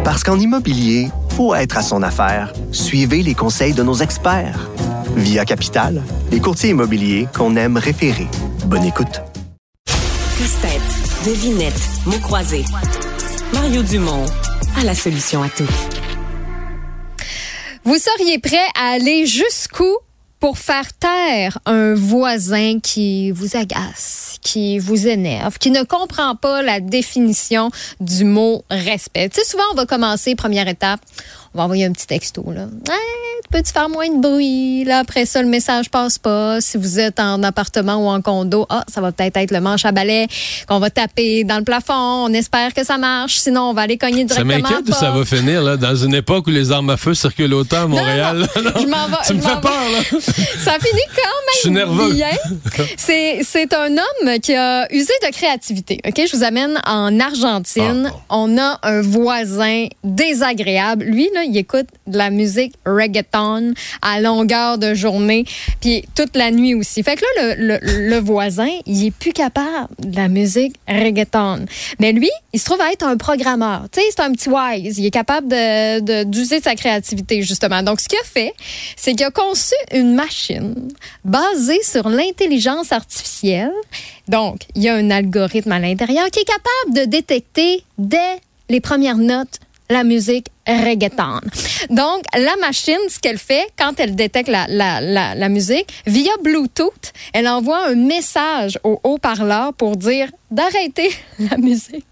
Parce qu'en immobilier, faut être à son affaire. Suivez les conseils de nos experts. Via Capital, les courtiers immobiliers qu'on aime référer. Bonne écoute. Casse-tête, devinette, mots croisés. Mario Dumont a la solution à tout. Vous seriez prêt à aller jusqu'où pour faire taire un voisin qui vous agace, qui vous énerve, qui ne comprend pas la définition du mot respect? Tu sais, souvent, on va commencer, première étape, on va envoyer un petit texto, là. Hey, peux-tu faire moins de bruit? Là, après ça, le message passe pas. Si vous êtes en appartement ou en condo, ça va peut-être être le manche à balai qu'on va taper dans le plafond. On espère que ça marche. Sinon, on va aller cogner directement. Ça m'inquiète où ça va finir, là, dans une époque où les armes à feu circulent autant à Montréal. Non, je m'en vais. Tu me fais peur, là. Ça finit quand même. Je suis nerveux. Bien. C'est un homme qui a usé de créativité. OK? Je vous amène en Argentine. On a un voisin désagréable. Lui, là, il écoute de la musique reggaeton à longueur de journée, puis toute la nuit aussi. Fait que là, le voisin, il est plus capable de la musique reggaeton. Mais lui, il se trouve à être un programmeur. Tu sais, c'est un petit wise. Il est capable d'user sa créativité, justement. Donc, ce qu'il a fait, c'est qu'il a conçu une machine basée sur l'intelligence artificielle. Donc, il y a un algorithme à l'intérieur qui est capable de détecter dès les premières notes la musique reggaeton. Donc, la machine, ce qu'elle fait, quand elle détecte la musique, via Bluetooth, elle envoie un message au haut-parleur pour dire d'arrêter la musique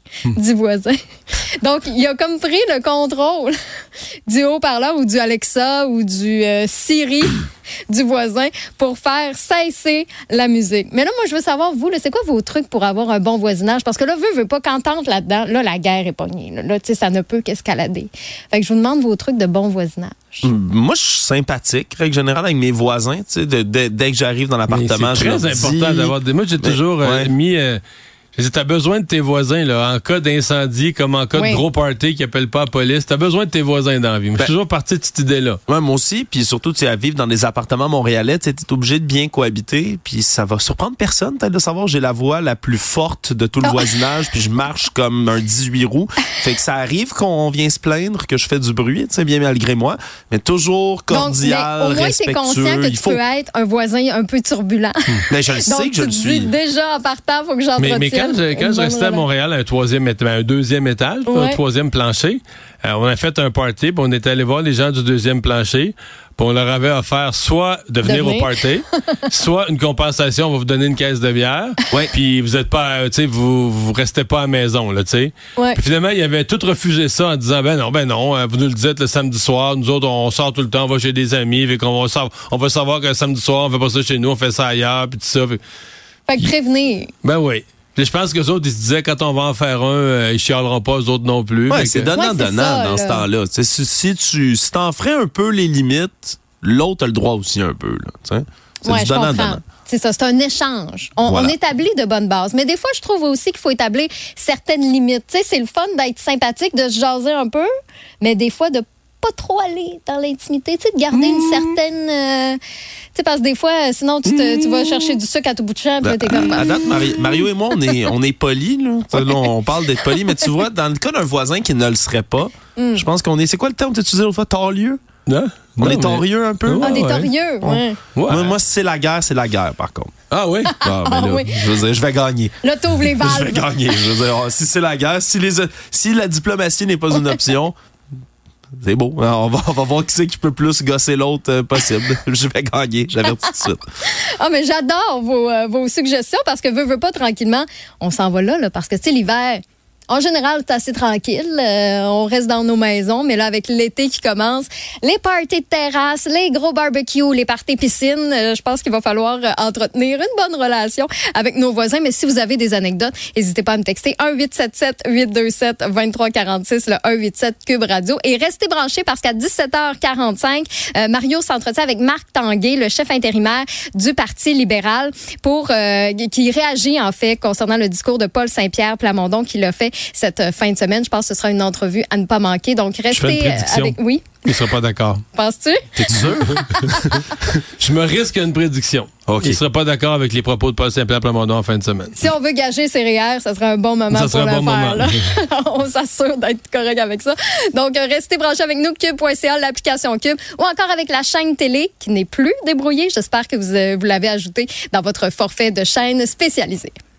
du voisin. Donc, il a comme pris le contrôle du haut-parleur ou du Alexa ou du Siri du voisin pour faire cesser la musique. Mais là, moi, je veux savoir, vous, là, c'est quoi vos trucs pour avoir un bon voisinage? Parce que là, veut pas qu'on tente là-dedans. Là, la guerre est pognée. Là, tu sais, ça ne peut qu'escalader. Fait que je vous demande vos trucs de bon voisinage. Moi, je suis sympathique, règle générale, avec mes voisins. Tu sais, dès que j'arrive dans l'appartement, c'est très important d'avoir des... Moi, j'ai toujours mis... T'as besoin de tes voisins, là, en cas d'incendie, comme en cas de gros party qui appelle pas la police. T'as besoin de tes voisins dans la vie. Moi, je suis toujours parti de cette idée-là. Ouais, moi aussi. Puis surtout, tu sais, à vivre dans des appartements montréalais, tu es obligé de bien cohabiter. Puis ça va surprendre personne, peut-être, de savoir j'ai la voix la plus forte de tout le voisinage. Puis je marche comme un 18 roues. Fait que ça arrive qu'on vient se plaindre que je fais du bruit, tu sais, bien malgré moi. Mais toujours cordial, donc, mais au moins, respectueux. T'es conscient que tu peux être un voisin un peu turbulent. Mais je le sais que je le suis. Déjà, en partant, faut que j'entretienne. Mais quand je restais à Montréal, un deuxième étage, un troisième plancher, on a fait un party, puis on est allé voir les gens du deuxième plancher, puis on leur avait offert soit de venir au party, soit une compensation, on va vous donner une caisse de bière, puis vous êtes pas, tu sais, vous restez pas à la maison, là, tu sais. Puis finalement, ils avaient tout refusé ça en disant, ben non, vous nous le dites le samedi soir, nous autres, on sort tout le temps, on va chez des amis, fait qu'on on va savoir que le samedi soir, on fait pas ça chez nous, on fait ça ailleurs, puis tout ça. Fait que prévenir. Ben oui. Puis je pense que les autres, ils se disaient, quand on va en faire un, ils chialeront pas, eux autres non plus. Ouais, c'est donnant-donnant dans ce temps-là. Si t'en ferais un peu les limites, l'autre a le droit aussi un peu. Là, c'est du donnant-donnant. C'est ça, c'est un échange. On établit de bonnes bases. Mais des fois, je trouve aussi qu'il faut établir certaines limites. Tu sais, c'est le fun d'être sympathique, de se jaser un peu, mais des fois, de pas trop aller dans l'intimité, tu sais, de garder une certaine... tu sais, parce que des fois, sinon, tu vas chercher du sucre à tout bout de champ, puis là, t'es comme... À date, Mario et moi, on est polis, là. Là, on parle d'être polis, mais tu vois, dans le cas d'un voisin qui ne le serait pas, je pense qu'on est... C'est quoi le terme que tu utilisais l'autre fois? Torieux? On est torieux un peu? On est torieux, Moi, si c'est la guerre, par contre. Ah oui? Je veux dire, je vais gagner. Là, t'ouvres les valves. Je vais gagner. Je veux dire, si c'est la guerre, si la diplomatie n'est pas une option... C'est beau. On va voir qui c'est qui peut plus gosser l'autre possible. Je vais gagner, j'avertis tout de suite. Mais j'adore vos suggestions parce que veut pas tranquillement, on s'en va là parce que tu sais, l'hiver, en général, c'est assez tranquille. On reste dans nos maisons, mais là, avec l'été qui commence, les parties de terrasse, les gros barbecues, les parties piscines, je pense qu'il va falloir entretenir une bonne relation avec nos voisins. Mais si vous avez des anecdotes, n'hésitez pas à me texter 1-877-827-2346, le 187 Cube Radio. Et restez branchés parce qu'à 17h45, Mario s'entretient avec Marc Tanguay, le chef intérimaire du Parti libéral, qui réagit, en fait, concernant le discours de Paul Saint-Pierre Plamondon qu'il a fait cette fin de semaine. Je pense que ce sera une entrevue à ne pas manquer. Donc, restez avec... Oui? Il ne sera pas d'accord. Penses-tu? T'es sûr? Je me risque à une prédiction. Okay. Il ne sera pas d'accord avec les propos de Paul Saint-Pierre Plamondon en fin de semaine. Si on veut gager ses REER, ça serait un bon moment pour le faire. Là. On s'assure d'être correct avec ça. Donc, restez branchés avec nous, cube.ca, l'application Cube, ou encore avec la chaîne télé qui n'est plus débrouillée. J'espère que vous l'avez ajoutée dans votre forfait de chaîne spécialisée.